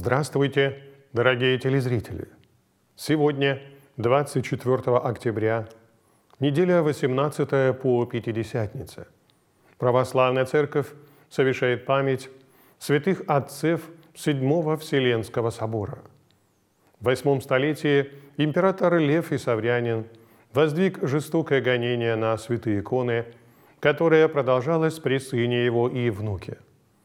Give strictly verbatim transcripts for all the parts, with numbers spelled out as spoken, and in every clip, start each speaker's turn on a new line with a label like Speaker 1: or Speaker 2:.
Speaker 1: Здравствуйте, дорогие телезрители! Сегодня, двадцать четвёртого октября, неделя восемнадцатая по Пятидесятнице. Православная Церковь совершает память святых отцев Седьмого Вселенского собора. В восьмом столетии император Лев Исаврянин воздвиг жестокое гонение на святые иконы, которое продолжалось при сыне его и внуке.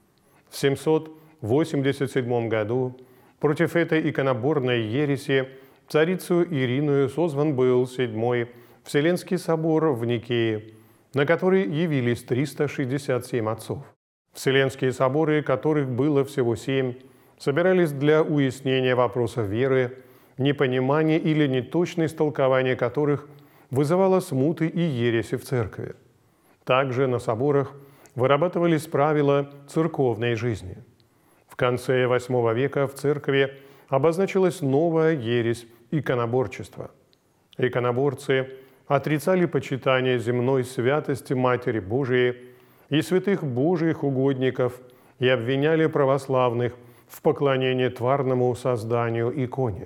Speaker 1: В семьсот восемьдесят седьмом году против этой иконоборной ереси царицу Ириною созван был Седьмой Вселенский собор в Никее, на который явились триста шестьдесят семь отцов. Вселенские соборы, которых было всего семь, собирались для уяснения вопросов веры, непонимания или неточное истолкование которых вызывало смуты и ереси в церкви. Также на соборах вырабатывались правила церковной жизни. В конце восьмого века в церкви обозначилась новая ересь – иконоборчество. Иконоборцы отрицали почитание земной святости Матери Божией и святых Божиих угодников и обвиняли православных в поклонении тварному созданию иконе.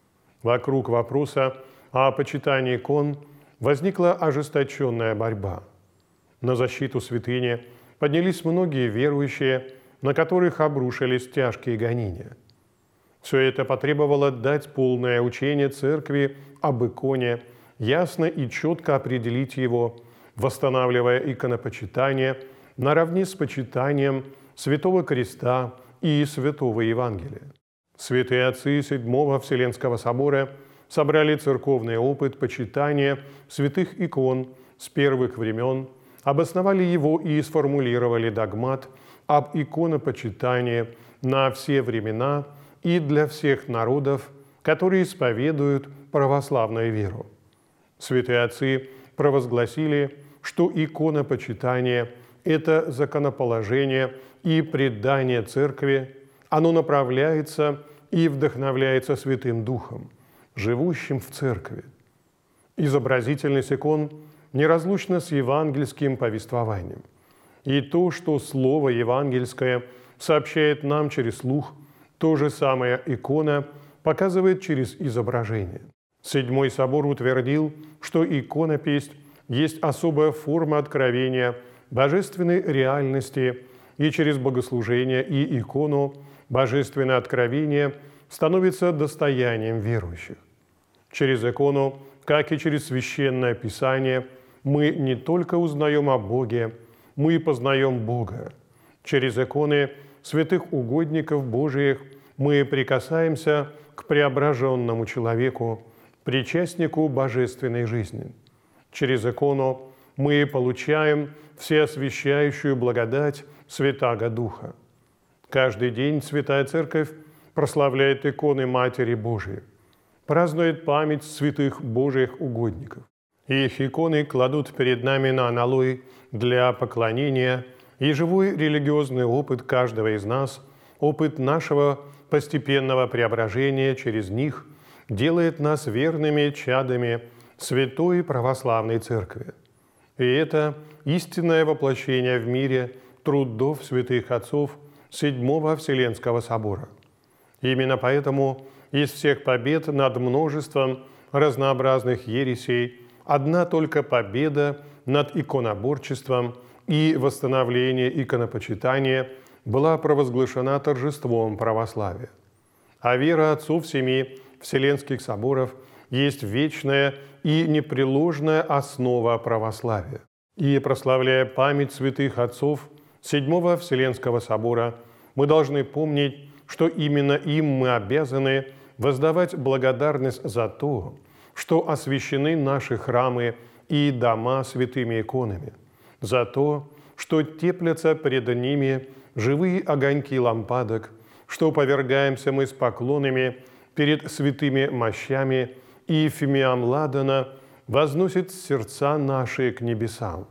Speaker 1: Вокруг вопроса о почитании икон возникла ожесточенная борьба. На защиту святыни поднялись многие верующие, на которых обрушились тяжкие гонения. Все это потребовало дать полное учение Церкви об иконе, ясно и четко определить его, восстанавливая иконопочитание наравне с почитанием Святого Креста и Святого Евангелия. Святые отцы Седьмого Вселенского собора собрали церковный опыт почитания святых икон с первых времен, обосновали его и сформулировали догмат об иконопочитании на все времена и для всех народов, которые исповедуют православную веру. Святые отцы провозгласили, что иконопочитание – это законоположение и предание Церкви, оно направляется и вдохновляется Святым Духом, живущим в Церкви. Изобразительность икон неразлучна с евангельским повествованием. И то, что Слово евангельское сообщает нам через слух, то же самое икона показывает через изображение. Седьмой собор утвердил, что иконопись есть особая форма откровения божественной реальности, и через богослужение и икону божественное откровение становится достоянием верующих. Через икону, как и через Священное Писание, мы не только узнаем о Боге, мы познаем Бога. Через иконы святых угодников Божиих мы прикасаемся к преображенному человеку, причастнику божественной жизни. Через икону мы получаем всеосвящающую благодать Святаго Духа. Каждый день Святая Церковь прославляет иконы Матери Божией, празднует память святых Божиих угодников. Их иконы кладут перед нами на аналой для поклонения, и живой религиозный опыт каждого из нас, опыт нашего постепенного преображения через них, делает нас верными чадами Святой Православной Церкви. И это истинное воплощение в мире трудов святых отцов Седьмого Вселенского собора. Именно поэтому из всех побед над множеством разнообразных ересей одна только победа над иконоборчеством и восстановление иконопочитания была провозглашена торжеством православия. А вера отцов семи Вселенских соборов есть вечная и непреложная основа православия. И, прославляя память святых отцов Седьмого Вселенского собора, мы должны помнить, что именно им мы обязаны воздавать благодарность за то, что освящены наши храмы и дома святыми иконами, за то, что теплятся пред ними живые огоньки лампадок, что повергаемся мы с поклонами перед святыми мощами, и фимиам ладана возносит сердца наши к небесам.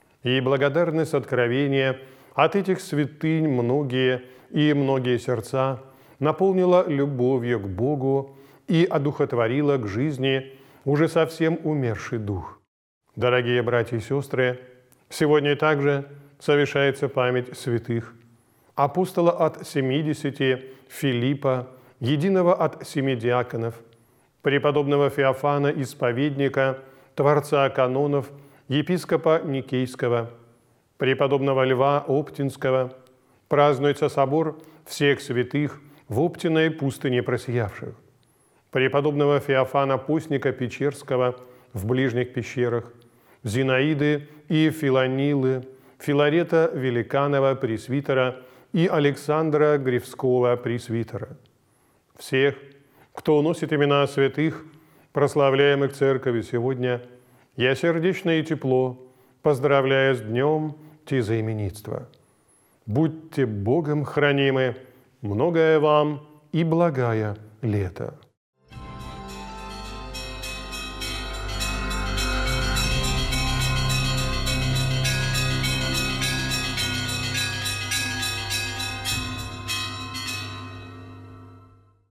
Speaker 1: И благодарность откровения от этих святынь многие и многие сердца наполнила любовью к Богу и одухотворила к жизни уже совсем умерший дух. Дорогие братья и сестры, сегодня также совершается память святых апостола от семидесяти Филиппа, единого от семи диаконов, преподобного Феофана, исповедника, творца канонов, епископа Никейского, преподобного Льва Оптинского, празднуется собор всех святых в Оптиной пустыне просиявших, преподобного Феофана Постника Печерского в ближних пещерах, Зинаиды и Филонилы, Филарета Великанова пресвитера и Александра Гревского пресвитера. Всех, кто носит имена святых, прославляемых Церковью сегодня, я сердечно и тепло поздравляю с днем тезаименитства. Будьте Богом хранимы, многое вам и благая лето.